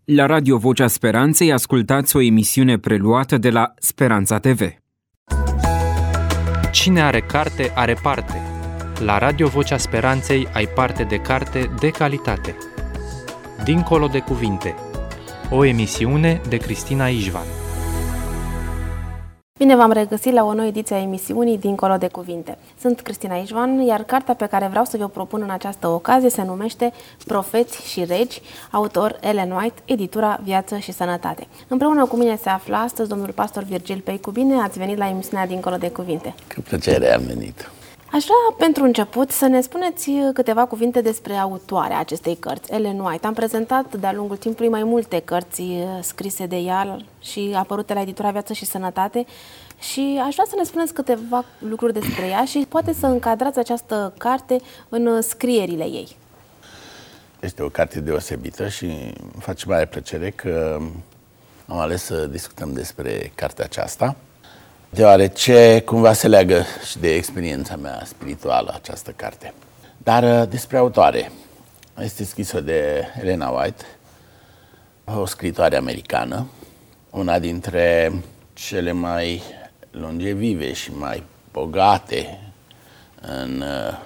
La Radio Vocea Speranței ascultați o emisiune preluată de la Speranța TV. Cine are carte, are parte. La Radio Vocea Speranței ai parte de carte de calitate. Dincolo de cuvinte. O emisiune de Cristina Ișvan. Bine v-am regăsit la o nouă ediție a emisiunii Dincolo de cuvinte. Sunt Cristina Ișvan, iar cartea pe care vreau să vă propun în această ocazie se numește Profeți și regi, autor Ellen White, editura Viață și Sănătate. Împreună cu mine se află astăzi domnul pastor Virgil Peicu. Bine ați venit la emisiunea Dincolo de cuvinte. Cu plăcere am venit. Aș vrea, pentru început, să ne spuneți câteva cuvinte despre autoarea acestei cărți, Ellen White. Am prezentat de-a lungul timpului mai multe cărți scrise de ea și apărute la editura Viață și Sănătate și aș vrea să ne spuneți câteva lucruri despre ea și poate să încadrați această carte în scrierile ei. Este o carte deosebită și îmi face mare plăcere că am ales să discutăm despre cartea aceasta, deoarece cumva se leagă și de experiența mea spirituală această carte. Dar despre autoare. Este scrisă de Ellen White, o scriitoare americană, una dintre cele mai longevive și mai bogate în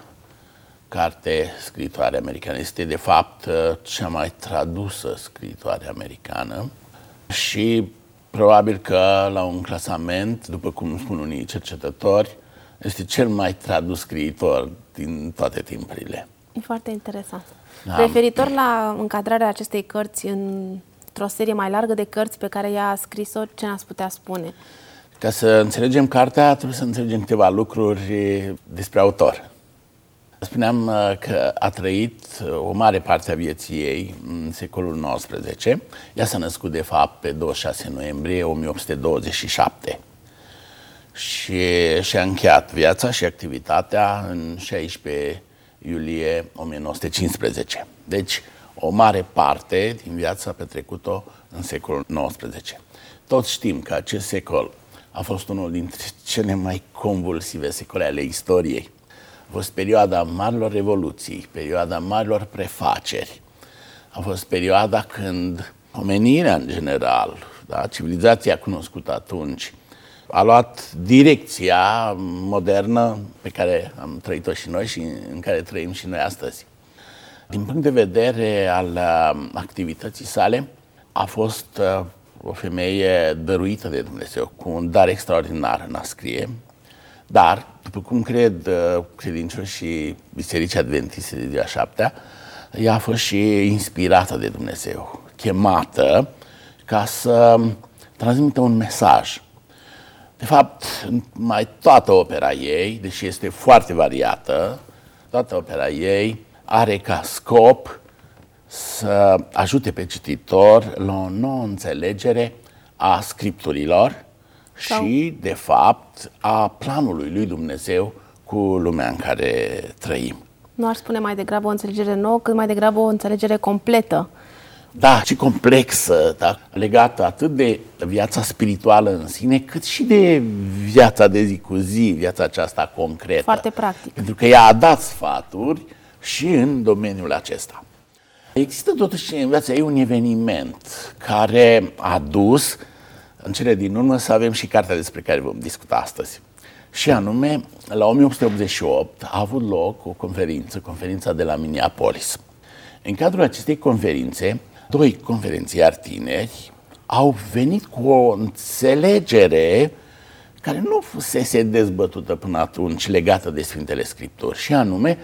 carte scriitoare americană. Este de fapt cea mai tradusă scriitoare americană și probabil că la un clasament, după cum spun unii cercetători, este cel mai tradus scriitor din toate timpurile. E foarte interesant. Da. Referitor la încadrarea acestei cărți într-o serie mai largă de cărți pe care ea a scris-o, ce ne-ați putea spune? Ca să înțelegem cartea, trebuie să înțelegem câteva lucruri despre autor. Spuneam că a trăit o mare parte a vieții ei în secolul XIX. Ea s-a născut, de fapt, pe 26 noiembrie 1827 și și-a încheiat viața și activitatea în 16 iulie 1915. Deci, o mare parte din viața a petrecut-o în secolul XIX. Toți știm că acest secol a fost unul dintre cele mai convulsive secole ale istoriei. A fost perioada marilor revoluții, perioada marilor prefaceri. A fost perioada când omenirea în general, da, civilizația cunoscută atunci, a luat direcția modernă pe care am trăit-o și noi și în care trăim și noi astăzi. Din punct de vedere al activității sale, a fost o femeie dăruită de Dumnezeu, cu un dar extraordinar în a scrie. Dar, după cum cred credincioșii Bisericii Adventiste de ziua șaptea, ea a fost și inspirată de Dumnezeu, chemată ca să transmită un mesaj. De fapt, mai toată opera ei, deși este foarte variată, toată opera ei are ca scop să ajute pe cititor la o nouă înțelegere a scripturilor și, de fapt, a planului lui Dumnezeu cu lumea în care trăim. Nu aș spune mai degrabă o înțelegere nouă, cât mai degrabă o înțelegere completă. Da, și complexă, da? Legată atât de viața spirituală în sine, cât și de viața de zi cu zi, viața aceasta concretă. Foarte practic. Pentru că ea a dat sfaturi și în domeniul acesta. Există totuși în viața ei un eveniment care a dus în cele din urmă să avem și cartea despre care vom discuta astăzi. Și anume, la 1888 a avut loc o conferința de la Minneapolis. În cadrul acestei conferințe, doi conferențiari tineri au venit cu o înțelegere care nu fusese dezbătută până atunci legată de Sfintele Scripturi. Și anume,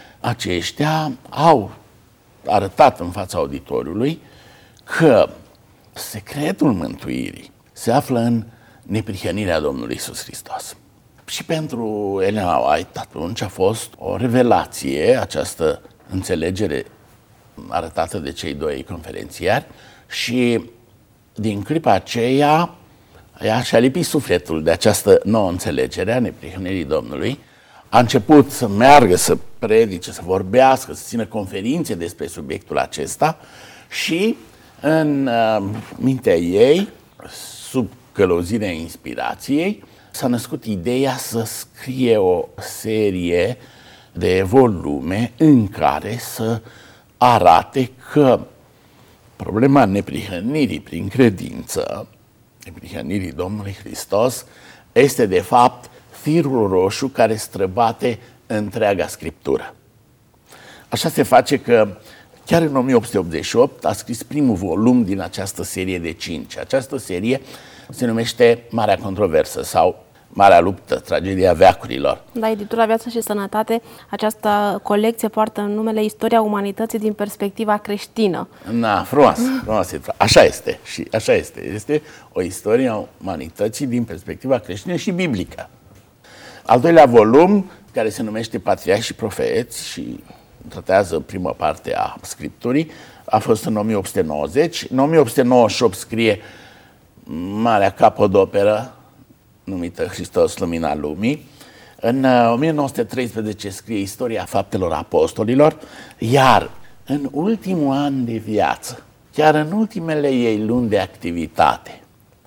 aceștia au arătat în fața auditoriului că secretul mântuirii se află în neprihănirea Domnului Iisus Hristos. Și pentru Ellen White atunci a fost o revelație această înțelegere arătată de cei doi conferențiari și din clipa aceea ea și-a lipit sufletul de această nouă înțelegere a neprihănirii Domnului. A început să meargă, să predice, să vorbească, să țină conferințe despre subiectul acesta și în mintea ei, sub călăuzirea inspirației, s-a născut ideea să scrie o serie de volume în care să arate că Problema neprihănirii prin credință, neprihănirii Domnului Hristos, este de fapt firul roșu care străbate întreaga Scriptură. Așa se face că chiar în 1888 a scris primul volum din această serie de 5. Această serie se numește Marea Controversă sau Marea Luptă, Tragedia Veacurilor. Da, editura Viață și Sănătate, această colecție poartă numele Istoria Umanității din perspectiva creștină. Na, frumos. Așa este. Și așa este. Este o istorie a umanității din perspectiva creștină și biblică. Al doilea volum, care se numește Patriarhi și Profeți și tratează prima parte a Scripturii, a fost în 1890. În 1898 scrie marea capodoperă numită Hristos, Lumina Lumii. În 1913 scrie Istoria Faptelor Apostolilor, iar în ultimul an de viață, chiar în ultimele ei luni de activitate,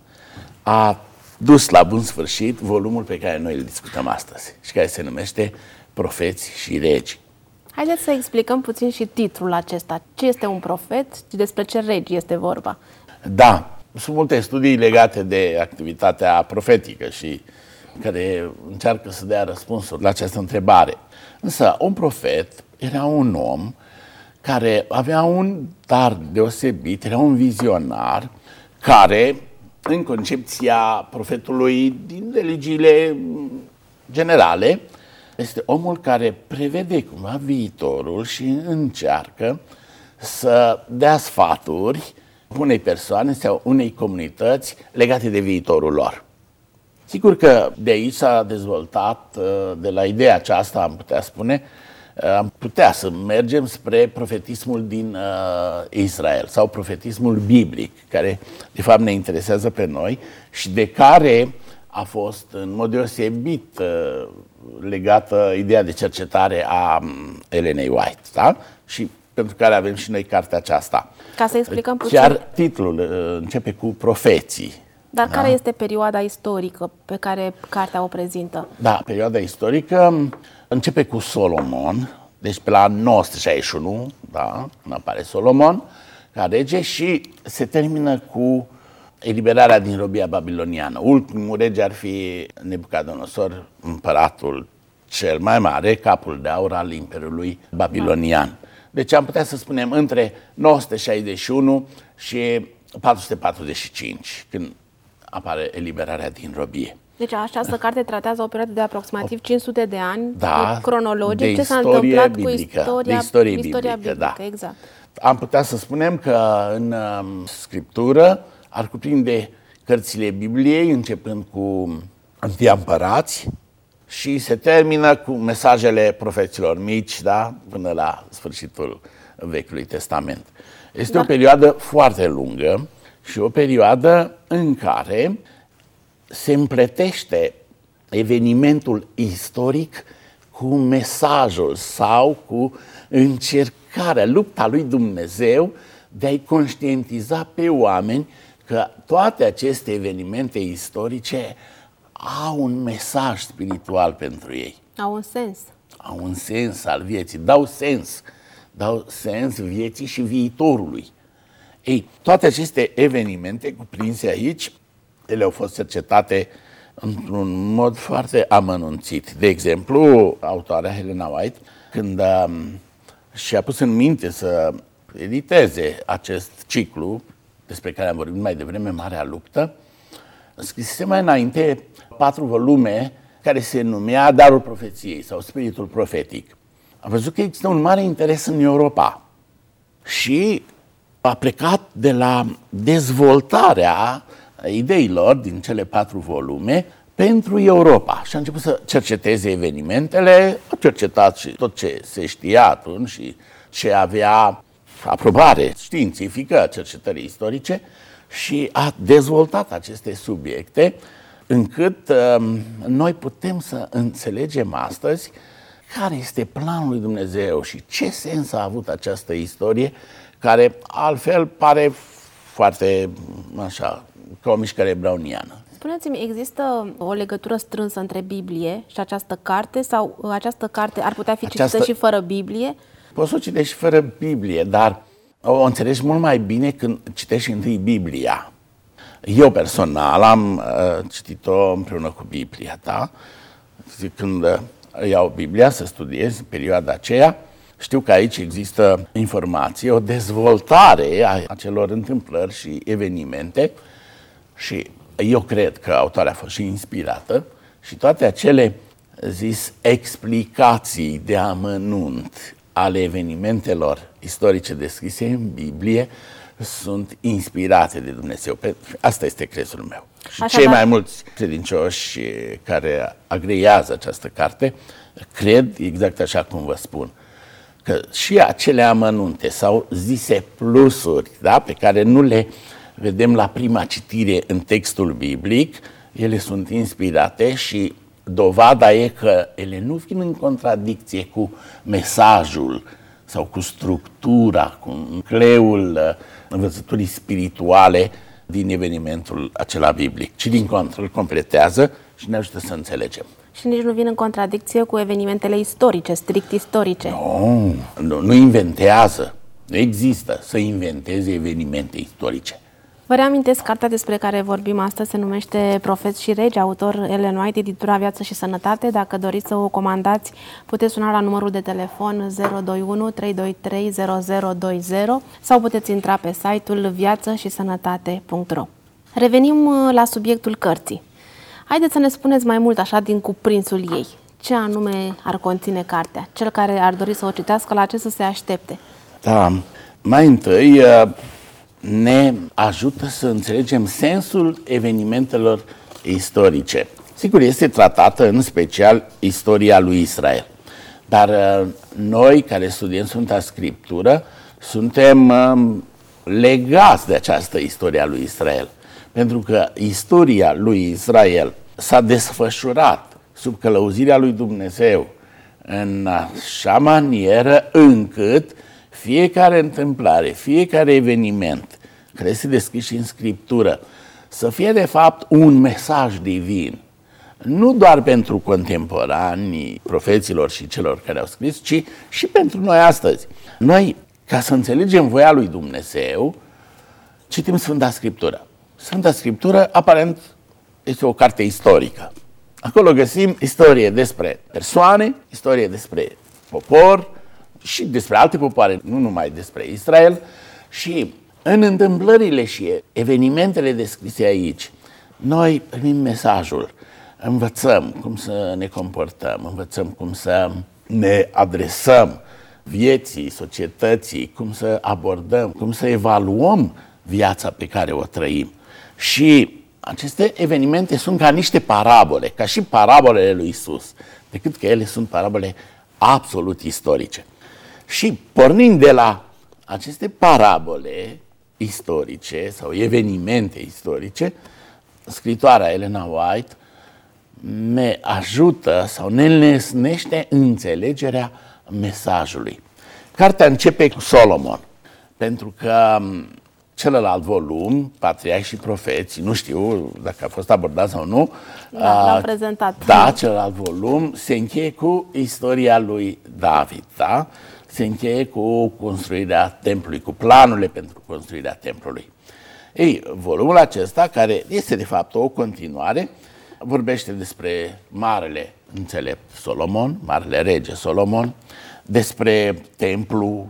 a dus la bun sfârșit volumul pe care noi îl discutăm astăzi și care se numește Profeți și Regi. Haideți să explicăm puțin și titlul acesta. Ce este un profet și despre ce regi este vorba? Da, sunt multe studii legate de activitatea profetică și care încearcă să dea răspunsuri la această întrebare. Însă, un profet era un om care avea un dar deosebit, era un vizionar care, în concepția profetului din religiile generale, este omul care prevede cumva viitorul și încearcă să dea sfaturi unei persoane sau unei comunități legate de viitorul lor. Sigur că de aici s-a dezvoltat, de la ideea aceasta, am putea să mergem spre profetismul din Israel sau profetismul biblic, care de fapt ne interesează pe noi și de care a fost în mod deosebit legată ideea de cercetare a Ellenei White, da? Și pentru care avem și noi cartea aceasta. Ca să explicăm puțin. Chiar titlul începe cu Profeții. Dar care este perioada istorică pe care cartea o prezintă? Da, perioada istorică începe cu Solomon, deci pe la 961, da, când apare Solomon ca rege și se termină cu eliberarea din robia babiloniană. Ultimul rege ar fi Nebucadonăsor, împăratul cel mai mare, capul de aur al Imperiului Babilonian. Deci am putea să spunem între 961 și 445, când apare eliberarea din robie. Deci această carte tratează o perioadă de aproximativ 500 de ani, da, cronologic, ce s-a întâmplat biblică, cu istorie biblică, da. Exact. Am putea să spunem că în Scriptură ar cuprinde cărțile Bibliei, începând cu Întâia Împărați și se termină cu mesajele profeților mici, da, până la sfârșitul Vechiului Testament. Este o perioadă foarte lungă și o perioadă în care se împletește evenimentul istoric cu mesajul sau cu încercarea, lupta lui Dumnezeu de a-i conștientiza pe oameni că toate aceste evenimente istorice au un mesaj spiritual pentru ei. Au un sens. Au un sens al vieții, dau sens vieții și viitorului. Ei, toate aceste evenimente cuprinse aici, ele au fost cercetate într-un mod foarte amănunțit. De exemplu, autoarea Helena White, când și-a pus în minte să editeze acest ciclu despre care am vorbit mai devreme, Marea Luptă, scrisese mai înainte 4 volume care se numea Darul Profeției sau Spiritul Profetic. A văzut că există un mare interes în Europa și a plecat de la dezvoltarea ideilor din cele 4 volume pentru Europa și a început să cerceteze evenimentele, a cercetat și tot ce se știa atunci și ce avea aprobare științifică a cercetării istorice și a dezvoltat aceste subiecte încât noi putem să înțelegem astăzi care este planul lui Dumnezeu și ce sens a avut această istorie care altfel pare foarte așa, ca o mișcare browniană. Spuneți-mi, există o legătură strânsă între Biblie și această carte sau această carte ar putea fi citită și fără Biblie? Poți să o citești și fără Biblie, dar o înțelegi mult mai bine când citești întâi Biblia. Eu personal am citit-o împreună cu Biblia ta. Când iau Biblia să studiez în perioada aceea, știu că aici există informație, o dezvoltare a acelor întâmplări și evenimente și eu cred că autoarea a fost și inspirată și toate acele, explicații de amănunt ale evenimentelor istorice descrise în Biblie sunt inspirate de Dumnezeu. Asta este crezul meu. Și cei mai mulți credincioși care agrează această carte cred exact așa cum vă spun, că și acele amănunte sau zise plusuri, da, pe care nu le vedem la prima citire în textul biblic, ele sunt inspirate și dovada e că ele nu vin în contradicție cu mesajul sau cu structura, cu nucleul învățăturii spirituale din evenimentul acela biblic, ci din contră îl completează și ne ajută să înțelegem. Și nici nu vin în contradicție cu evenimentele istorice, strict istorice. Nu inventează. Nu există să inventeze evenimente istorice. Vă reamintesc, cartea despre care vorbim astăzi se numește Profeți și Regi, autor Ellen White, editura Viață și Sănătate. Dacă doriți să o comandați, puteți suna la numărul de telefon 021 323 0020 sau puteți intra pe site-ul viațășisănătate.ro. Revenim la subiectul cărții. Haideți să ne spuneți mai mult așa din cuprinsul ei. Ce anume ar conține cartea? Cel care ar dori să o citească, la ce să se aștepte? Da, mai întâi ne ajută să înțelegem sensul evenimentelor istorice. Sigur, este tratată în special istoria lui Israel, dar noi care studiem Sfânta Scriptură suntem legați de această istorie a lui Israel, pentru că istoria lui Israel s-a desfășurat sub călăuzirea lui Dumnezeu în așa manieră încât fiecare întâmplare, fiecare eveniment care este descris și în Scriptură să fie de fapt un mesaj divin, nu doar pentru contemporanii profeților și celor care au scris, ci și pentru noi astăzi. Noi, ca să înțelegem voia lui Dumnezeu, citim Sfânta Scriptură. Sfânta Scriptură, aparent, este o carte istorică. Acolo găsim istorie despre persoane, istorie despre popor și despre alte popoare, nu numai despre Israel. Și în întâmplările și evenimentele descrise aici, noi primim mesajul, învățăm cum să ne comportăm, învățăm cum să ne adresăm vieții, societății, cum să abordăm, cum să evaluăm viața pe care o trăim. Și aceste evenimente sunt ca niște parabole, ca și parabolele lui Isus, decât că ele sunt parabole absolut istorice. Și pornind de la aceste parabole istorice sau evenimente istorice, scritoarea Ellen White ne ajută sau ne înlesnește înțelegerea mesajului. Cartea începe cu Solomon, pentru că celălalt volum, Patriarhi și Profeți, nu știu dacă a fost abordat sau nu. L-am prezentat. Da, celălalt volum se încheie cu istoria lui David, da? Se încheie cu construirea templului, cu planurile pentru construirea templului. Ei, volumul acesta, care este de fapt o continuare, vorbește despre marele înțelept Solomon, marele rege Solomon, despre templu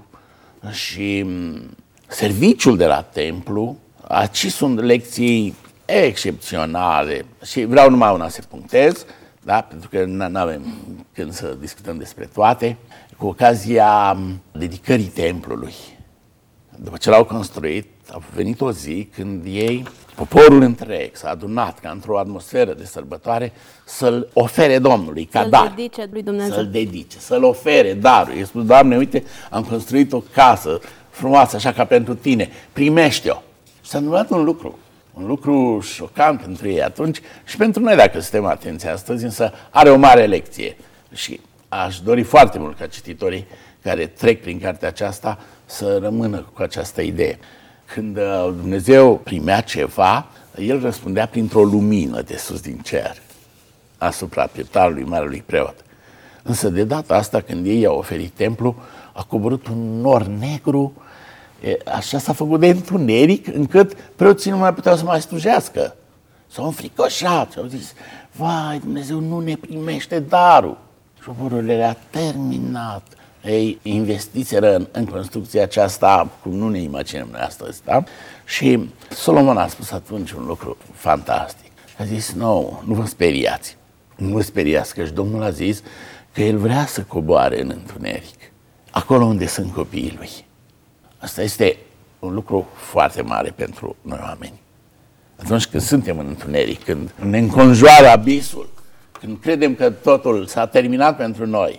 și serviciul de la templu. Aici sunt lecții excepționale și vreau numai una să punctez, da? Pentru că nu avem când să discutăm despre toate. Cu ocazia dedicării templului, după ce l-au construit, a venit o zi când ei, poporul întreg, s-a adunat ca într-o atmosferă de sărbătoare să-l ofere Domnului ca dar. Să-l dedice lui Dumnezeu. Să-l dedice, să-l ofere darul. I-a spus, Doamne, uite, am construit o casă frumoasă, așa ca pentru tine, primește-o. Și s-a întâmplat un lucru șocant pentru ei atunci și pentru noi, dacă suntem atenți astăzi, însă are o mare lecție. Și aș dori foarte mult ca cititorii care trec prin cartea aceasta să rămână cu această idee. Când Dumnezeu primea ceva, El răspundea printr-o lumină de sus din cer asupra pietarului marelui preot. Însă de data asta, când ei i-au oferit templu, a coborât un nor negru Așa s-a făcut de întuneric, încât preoții nu mai puteau să mai slujească. S-au înfricoșat și au zis, vai, Dumnezeu nu ne primește darul. Și poporul era terminat. Ei investiseră în construcția aceasta, cum nu ne imaginăm noi astăzi, da? Și Solomon a spus atunci un lucru fantastic. A zis, nu vă speriați. Nu vă speriați, căci Domnul a zis că El vrea să coboare în întuneric, acolo unde sunt copiii Lui. Asta este un lucru foarte mare pentru noi oameni. Atunci când suntem în întuneric, când ne înconjoară abisul, când credem că totul s-a terminat pentru noi,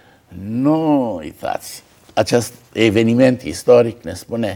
nu uitați, acest eveniment istoric ne spune,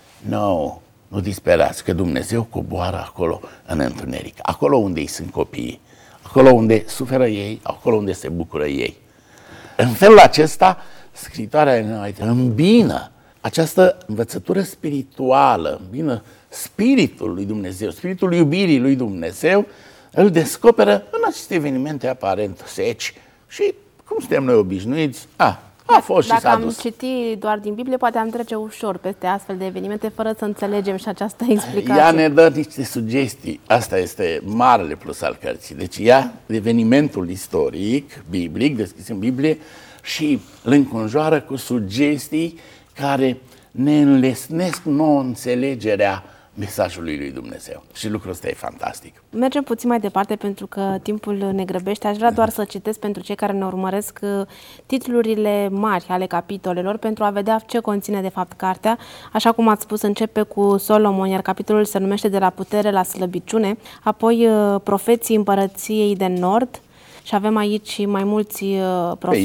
nu disperați, că Dumnezeu coboară acolo în întuneric, acolo unde îi sunt copiii, acolo unde suferă ei, acolo unde se bucură ei. În felul acesta, Scriptura îmbină această învățătură spirituală, îmbină spiritul lui Dumnezeu, spiritul iubirii lui Dumnezeu, îl descoperă în aceste evenimente aparent seci și, cum suntem noi obișnuiți, a fost și s-a dus. Dacă am citit doar din Biblie, poate am trece ușor peste astfel de evenimente, fără să înțelegem și această explicație. Ea ne dă niște sugestii. Asta este marele plus al cărții. Deci ea, evenimentul istoric, biblic, deschis în Biblie, și îl înconjoară cu sugestii care ne înlesnesc nouă înțelegerea mesajului lui Dumnezeu. Și lucrul ăsta e fantastic. Mergem puțin mai departe pentru că timpul ne grăbește. Aș vrea doar să citesc pentru cei care ne urmăresc titlurile mari ale capitolelor pentru a vedea ce conține de fapt cartea. Așa cum ați spus, începe cu Solomon, iar capitolul se numește De la putere la slăbiciune, apoi Profeții împărăției de nord. Și avem aici mai mulți profeți,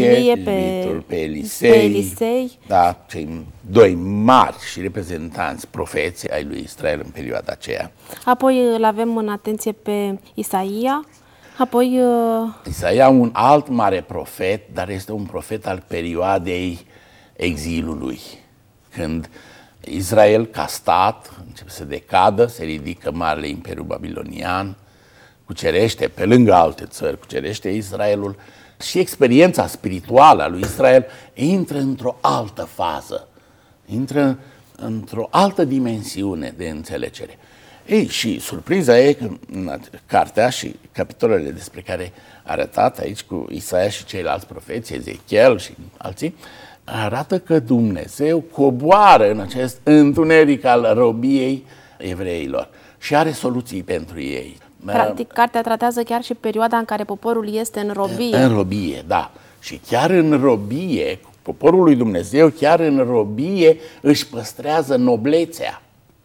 pe Elisei, da, cei doi mari și reprezentanți profeți ai lui Israel în perioada aceea. Apoi îl avem în atenție pe Isaia, apoi... Isaia, un alt mare profet, dar este un profet al perioadei exilului, când Israel ca stat începe să decadă, se ridică marele imperiu babilonian, cucerește, pe lângă alte țări, cucerește Israelul și experiența spirituală a lui Israel intră într-o altă fază, intră într-o altă dimensiune de înțelegere. Ei, și surpriza e că în cartea și capitolele despre care arătat aici cu Isaia și ceilalți profeți, Ezechiel și alții, arată că Dumnezeu coboară în acest întuneric al robiei evreilor și are soluții pentru ei. Practic, cartea tratează chiar și perioada în care poporul este în robie. În robie, da. Și chiar în robie, poporul lui Dumnezeu, chiar în robie își păstrează noblețea.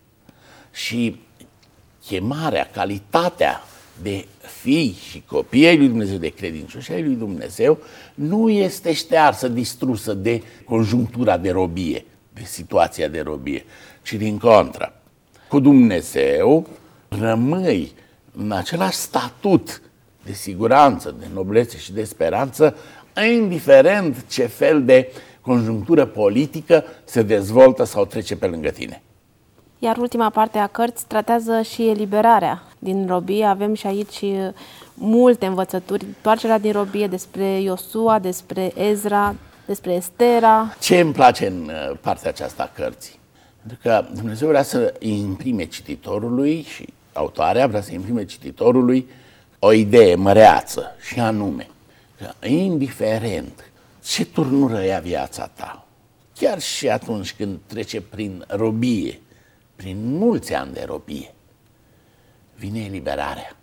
Și chemarea, calitatea de fii și copii ai lui Dumnezeu, de credincioși ai lui Dumnezeu, nu este ștearsă, distrusă de conjunctura de robie, de situația de robie, ci din contră. Cu Dumnezeu rămâi în același statut de siguranță, de noblețe și de speranță, indiferent ce fel de conjunctură politică se dezvoltă sau trece pe lângă tine. Iar ultima parte a cărții tratează și eliberarea din robie. Avem și aici multe învățături, întoarcerea din robie, despre Iosua, despre Ezra, despre Estera. Ce îmi place în partea aceasta a cărții? Pentru că Dumnezeu vrea să imprime cititorului și autoarea vrea să imprime cititorului o idee măreață și anume că indiferent ce turnură ia viața ta, chiar și atunci când trece prin robie, prin mulți ani de robie, vine eliberarea.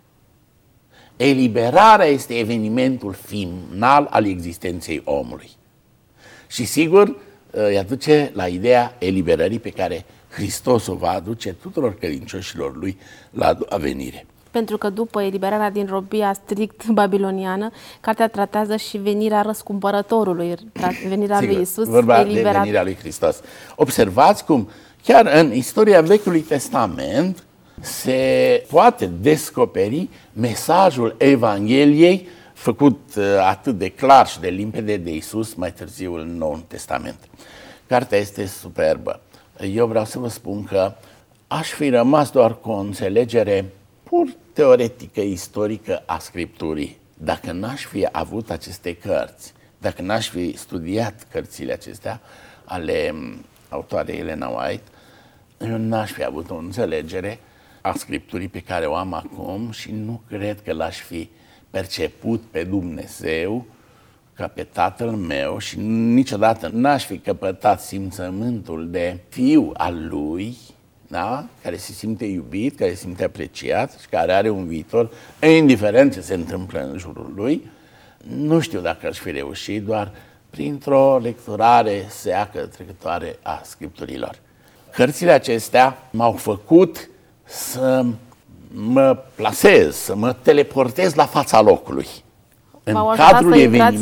Eliberarea este evenimentul final al existenței omului. Și sigur, îi aduce la ideea eliberării pe care Hristos o va aduce tuturor credincioșilor lui la a doua venire. Pentru că după eliberarea din robia strict babiloniană, cartea tratează și venirea răscumpărătorului, venirea lui Iisus. Vorba de venirea lui Hristos. Observați cum chiar în istoria Vechiului Testament se poate descoperi mesajul Evangheliei făcut atât de clar și de limpede de Iisus mai târziu în Noul Testament. Cartea este superbă. Eu vreau să vă spun că aș fi rămas doar cu o înțelegere pur teoretică, istorică a Scripturii, dacă n-aș fi avut aceste cărți, dacă n-aș fi studiat cărțile acestea ale autoare Elena White, eu n-aș fi avut o înțelegere a Scripturii pe care o am acum și nu cred că l-aș fi perceput pe Dumnezeu ca pe Tatăl meu și niciodată n-aș fi căpătat simțământul de fiu al Lui, da? Care se simte iubit, care se simte apreciat și care are un viitor, indiferent ce se întâmplă în jurul lui. Nu știu dacă aș fi reușit doar printr-o lecturare seacă, trecătoare a Scripturilor. Cărțile acestea m-au făcut să mă plasez, să mă teleportez la fața locului. În cadrul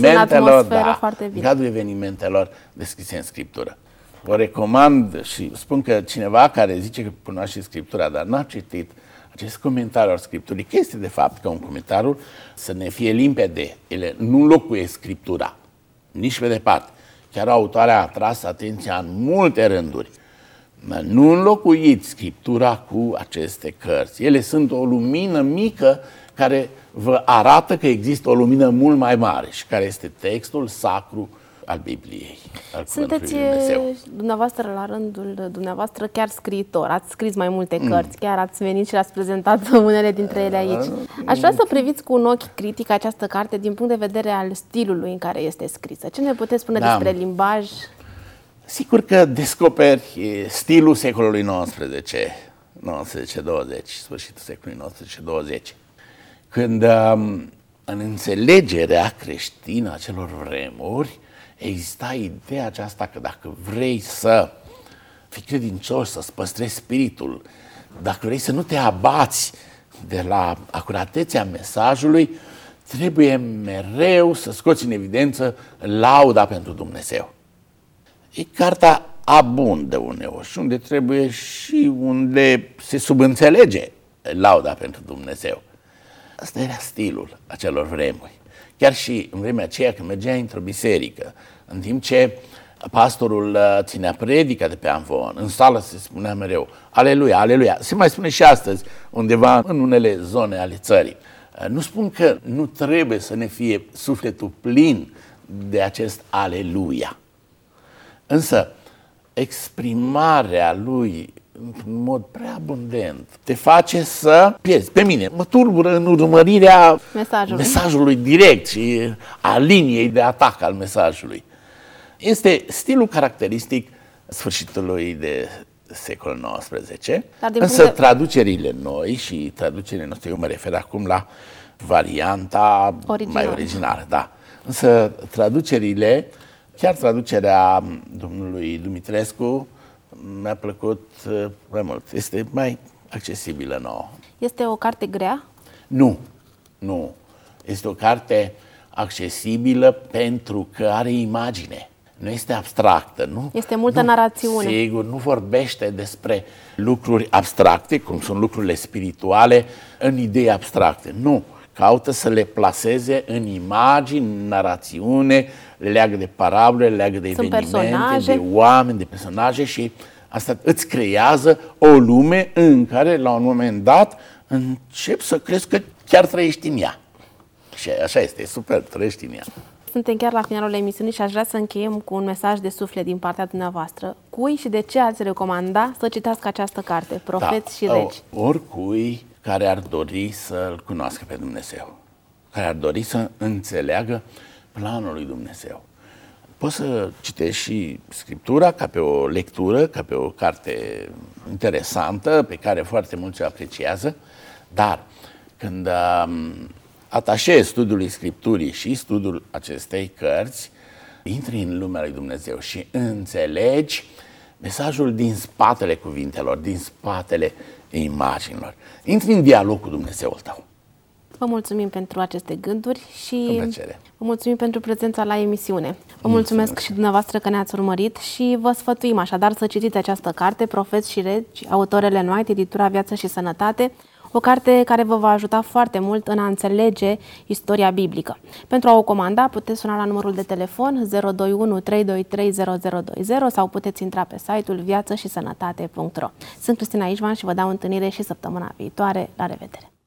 evenimentelor descrise în Scriptură. O recomand și spun că cineva care zice că cunoaște Scriptura, dar n-a citit acest comentariu al Scripturii, că este de fapt ca un comentariu să ne fie limpede. Ele nu înlocuiesc Scriptura, nici pe departe. Chiar autoarea a tras atenția în multe rânduri. Nu înlocuiți Scriptura cu aceste cărți. Ele sunt o lumină mică care vă arată că există o lumină mult mai mare și care este textul sacru al Bibliei, al Sunteți dumneavoastră la rândul dumneavoastră chiar scriitor, ați scris mai multe cărți, chiar ați venit și le-ați prezentat unele dintre ele aici. Aș vrea să priviți cu un ochi critic această carte din punct de vedere al stilului în care este scrisă. Ce ne puteți spune despre limbaj? Sigur că descoperi stilul secolului XIX, 19-20, sfârșitul secolului 19-20, când în înțelegerea creștină a celor vremuri exista ideea aceasta că dacă vrei să fii credincios, să-ți păstrezi spiritul, dacă vrei să nu te abați de la acuratețea mesajului, trebuie mereu să scoți în evidență lauda pentru Dumnezeu. E cartea abundă uneori și unde trebuie și unde se subînțelege lauda pentru Dumnezeu. Asta era stilul acelor vremuri. Chiar și în vremea aceea când mergeai într-o biserică, în timp ce pastorul ținea predica de pe amvon, în sală se spunea mereu, aleluia, aleluia. Se mai spune și astăzi, undeva în unele zone ale țării. Nu spun că nu trebuie să ne fie sufletul plin de acest aleluia. Însă, exprimarea lui în mod prea abundent te face să pierzi. Pe mine mă tulbură în urmărirea mesajului direct și a liniei de atac al mesajului. Este stilul caracteristic sfârșitului de secolul XIX, însă traducerile noi și traducerile noastre, eu mă refer acum la varianta mai originală, da. Însă traducerile, chiar traducerea domnului Dumitrescu, mi-a plăcut mai mult. Este mai accesibilă nouă. Este o carte grea? Nu. Este o carte accesibilă pentru că are imagine. Nu este abstractă, nu? Este multă narațiune. Sigur, nu vorbește despre lucruri abstracte, cum sunt lucrurile spirituale, în idei abstracte. Nu. Caută să le plaseze în imagini, narațiune, le leagă de parabole, le leagă de evenimente, de oameni, de personaje și asta îți creează o lume în care, la un moment dat, începi să crezi că chiar trăiești în ea. Și așa este, e super, trăiești în ea. Suntem chiar la finalul emisiunii și aș vrea să încheiem cu un mesaj de suflet din partea dumneavoastră. Cui și de ce ați recomanda să citească această carte, Profeți și Regi? Oricui care ar dori să-L cunoască pe Dumnezeu, care ar dori să înțeleagă planul lui Dumnezeu. Poți să citești și Scriptura ca pe o lectură, ca pe o carte interesantă, pe care foarte mulți o apreciază, dar când atașezi studiul Scripturii și studiul acestei cărți, intri în lumea lui Dumnezeu și înțelegi mesajul din spatele cuvintelor, din spatele imaginilor. Intri în dialog cu Dumnezeul tău. Vă mulțumim pentru aceste gânduri și vă mulțumim pentru prezența la emisiune. Vă mulțumesc și dumneavoastră că ne-ați urmărit și vă sfătuim așadar să citiți această carte, Profeți și Regi, autor Ellen White, editura Viață și Sănătate, o carte care vă va ajuta foarte mult în a înțelege istoria biblică. Pentru a o comanda, puteți suna la numărul de telefon 021 323 0020 sau puteți intra pe site-ul viațășisănătate.ro. Sunt Cristina Ișvan și vă dau întâlnire și săptămâna viitoare. La revedere!